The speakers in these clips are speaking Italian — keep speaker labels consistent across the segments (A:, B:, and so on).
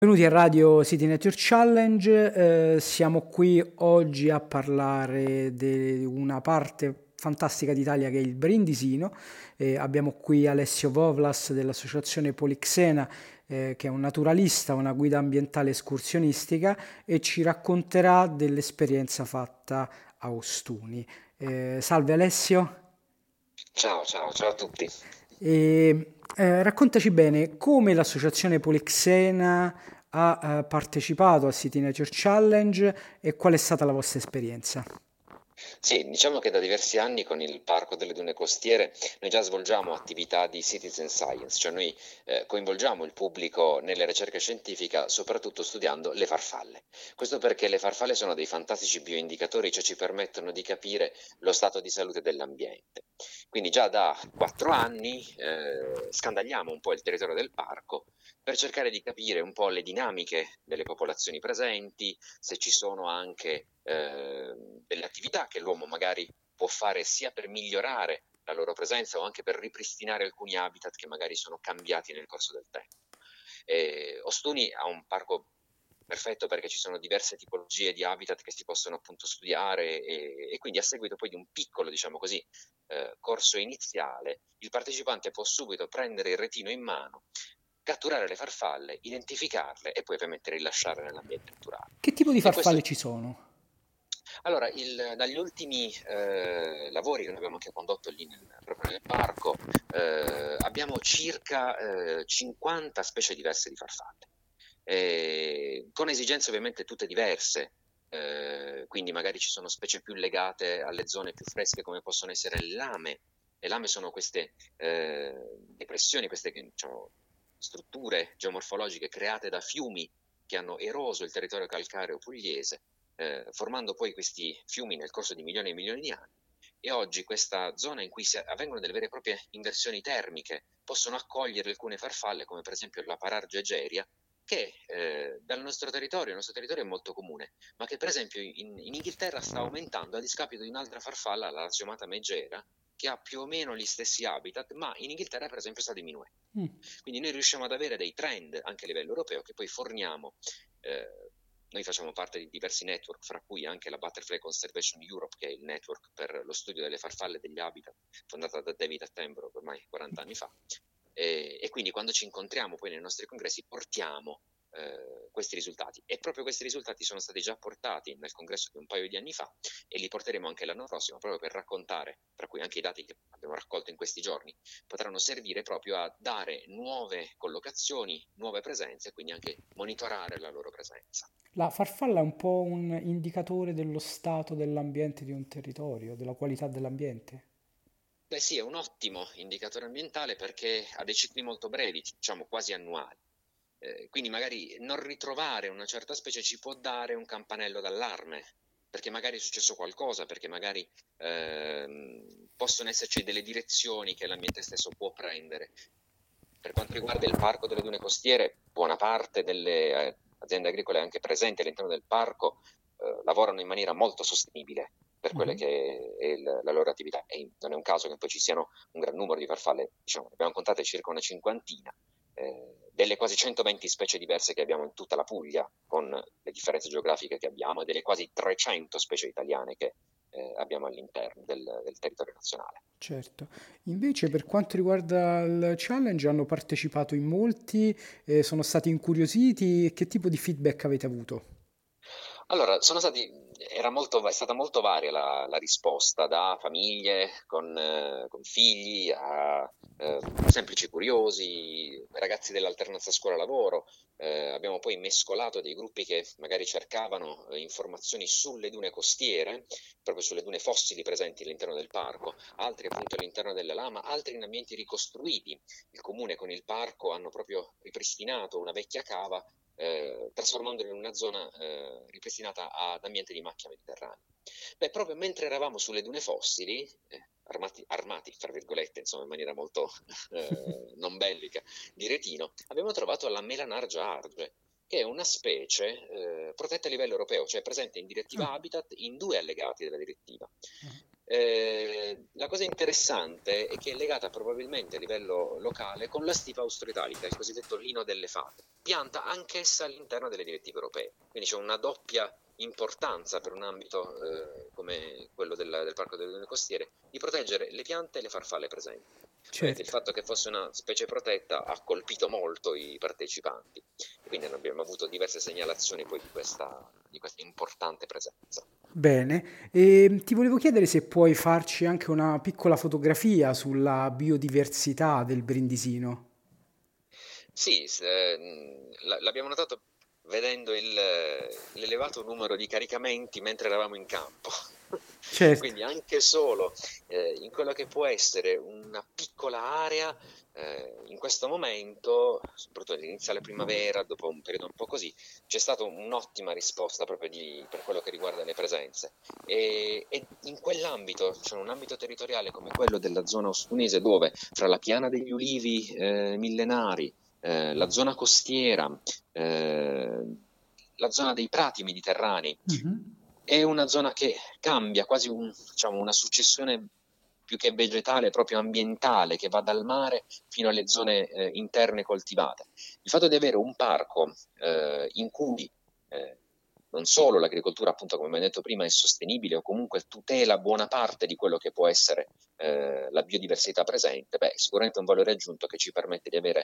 A: Benvenuti a Radio City Nature Challenge, siamo qui oggi a parlare di una parte fantastica d'Italia che è il Brindisino. Abbiamo qui Alessio Vovlas dell'associazione Polixena, che è un naturalista, una guida ambientale escursionistica e ci racconterà dell'esperienza fatta a Ostuni. Salve Alessio.
B: Ciao, ciao, ciao a tutti.
A: Raccontaci bene come l'associazione Polixena ha partecipato al City Nature Challenge e qual è stata la vostra esperienza.
B: Sì, diciamo che da diversi anni con il Parco delle Dune Costiere noi già svolgiamo attività di citizen science, cioè noi coinvolgiamo il pubblico nelle ricerche scientifiche, soprattutto studiando le farfalle. Questo perché le farfalle sono dei fantastici bioindicatori, cioè ci permettono di capire lo stato di salute dell'ambiente. Quindi già da 4 anni scandagliamo un po' il territorio del parco per cercare di capire un po' le dinamiche delle popolazioni presenti, se ci sono anche delle attività che l'uomo magari può fare sia per migliorare la loro presenza o anche per ripristinare alcuni habitat che magari sono cambiati nel corso del tempo. Ostuni ha un parco perfetto perché ci sono diverse tipologie di habitat che si possono appunto studiare e quindi a seguito poi di un piccolo, diciamo così, corso iniziale, il partecipante può subito prendere il retino in mano, catturare le farfalle, identificarle e poi ovviamente rilasciarle nell'ambiente naturale.
A: Che tipo di
B: E questo
A: farfalle ci sono?
B: allora, dagli ultimi lavori che noi abbiamo anche condotto lì proprio nel parco, abbiamo circa 50 specie diverse di farfalle, con esigenze ovviamente tutte diverse. Quindi magari ci sono specie più legate alle zone più fresche come possono essere le lame. Le lame sono queste depressioni, queste diciamo, strutture geomorfologiche create da fiumi che hanno eroso il territorio calcareo pugliese, formando poi questi fiumi nel corso di milioni e milioni di anni. E oggi questa zona in cui avvengono delle vere e proprie inversioni termiche possono accogliere alcune farfalle, come per esempio la Parargia egeria, che dal nostro territorio, il nostro territorio è molto comune, ma che per esempio in Inghilterra sta aumentando a discapito di un'altra farfalla, la raziomata megera, che ha più o meno gli stessi habitat, ma in Inghilterra per esempio sta diminuendo. Quindi noi riusciamo ad avere dei trend anche a livello europeo che poi forniamo. Noi facciamo parte di diversi network, fra cui anche la Butterfly Conservation Europe, che è il network per lo studio delle farfalle e degli habitat, fondata da David Attenborough ormai 40 anni fa. E quindi quando ci incontriamo poi nei nostri congressi portiamo questi risultati. E proprio questi risultati sono stati già portati nel congresso di un paio di anni fa e li porteremo anche l'anno prossimo proprio per raccontare, tra cui anche i dati che abbiamo raccolto in questi giorni, potranno servire proprio a dare nuove collocazioni, nuove presenze e quindi anche monitorare la loro presenza.
A: La farfalla è un po' un indicatore dello stato dell'ambiente di un territorio, della qualità dell'ambiente.
B: Beh sì, è un ottimo indicatore ambientale perché ha dei cicli molto brevi, diciamo quasi annuali. Quindi magari non ritrovare una certa specie ci può dare un campanello d'allarme, perché magari è successo qualcosa, perché magari possono esserci delle direzioni che l'ambiente stesso può prendere. Per quanto riguarda il Parco delle Dune Costiere, buona parte delle aziende agricole anche presenti all'interno del parco lavorano in maniera molto sostenibile per quelle
A: Mhm.
B: che è la loro attività. E non è un caso che poi ci siano un gran numero di farfalle, diciamo, ne abbiamo contate circa una cinquantina, delle quasi 120 specie diverse che abbiamo in tutta la Puglia, con le differenze geografiche che abbiamo, e delle quasi 300 specie italiane che abbiamo all'interno del territorio nazionale.
A: Certo. Invece per quanto riguarda il challenge hanno partecipato in molti, sono stati incuriositi. Che tipo di feedback avete avuto?
B: Allora, è stata molto varia la risposta, da famiglie con figli a semplici curiosi, ragazzi dell'alternanza scuola-lavoro. Abbiamo poi mescolato dei gruppi che magari cercavano informazioni sulle dune costiere, proprio sulle dune fossili presenti all'interno del parco, altri appunto all'interno della lama, altri in ambienti ricostruiti. Il comune con il parco hanno proprio ripristinato una vecchia cava trasformandolo in una zona ripristinata ad ambiente di macchia mediterranea. Beh, proprio mentre eravamo sulle dune fossili, armati, fra virgolette, insomma, in maniera molto non bellica, di retino, abbiamo trovato la Melanargia arge, che è una specie protetta a livello europeo, cioè presente in direttiva
A: Ah,
B: Habitat in due allegati della direttiva. La cosa interessante è che è legata probabilmente a livello locale con la stipa austro-italica, il cosiddetto lino delle fate, pianta anch'essa all'interno delle direttive europee. Quindi c'è una doppia importanza per un ambito come quello del Parco delle Dune Costiere di proteggere le piante e le farfalle presenti. Ovviamente il
A: Certo.
B: fatto che fosse una specie protetta ha colpito molto i partecipanti e quindi abbiamo avuto diverse segnalazioni poi di questa importante presenza.
A: Bene, e ti volevo chiedere se puoi farci anche una piccola fotografia sulla biodiversità del Brindisino.
B: Sì, l'abbiamo notato vedendo l'elevato numero di caricamenti mentre eravamo in campo.
A: Certo.
B: Quindi anche solo in quello che può essere una piccola area, in questo momento, soprattutto all'inizio della primavera, dopo un periodo un po' così, c'è stata un'ottima risposta proprio per quello che riguarda le presenze. E in quell'ambito, cioè un ambito territoriale come quello della zona ostunese, dove fra la piana degli ulivi millenari, la zona costiera, eh, la zona dei prati mediterranei,
A: Mhm.
B: è una zona che cambia, quasi diciamo, una successione più che vegetale, proprio ambientale, che va dal mare fino alle zone interne coltivate. Il fatto di avere un parco in cui eh, non solo l'agricoltura, appunto, come abbiamo detto prima, è sostenibile o comunque tutela buona parte di quello che può essere la biodiversità presente, beh, sicuramente è un valore aggiunto che ci permette di avere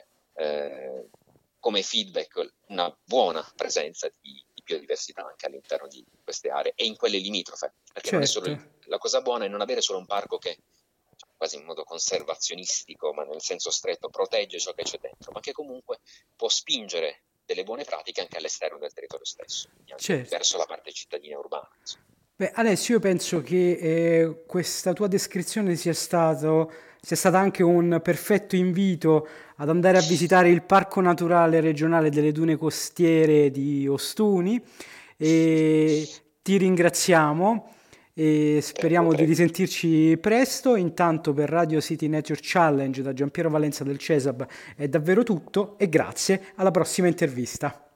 B: come feedback una buona presenza di biodiversità anche all'interno di queste aree e in quelle limitrofe, perché non è solo
A: Certo.
B: la cosa buona è non avere solo un parco che quasi in modo conservazionistico, ma nel senso stretto, protegge ciò che c'è dentro, ma che comunque può spingere delle buone pratiche anche all'esterno del territorio stesso, quindi anche
A: Certo.
B: verso la parte cittadina urbana. Insomma.
A: Beh, Alessio, io penso che questa tua descrizione sia stata anche un perfetto invito ad andare a visitare il Parco Naturale Regionale delle Dune Costiere di Ostuni e ti ringraziamo e speriamo di
B: Potrei.
A: risentirci presto. Intanto per Radio City Nature Challenge da Giampiero Valenza del CESAB è davvero tutto e grazie, alla prossima intervista.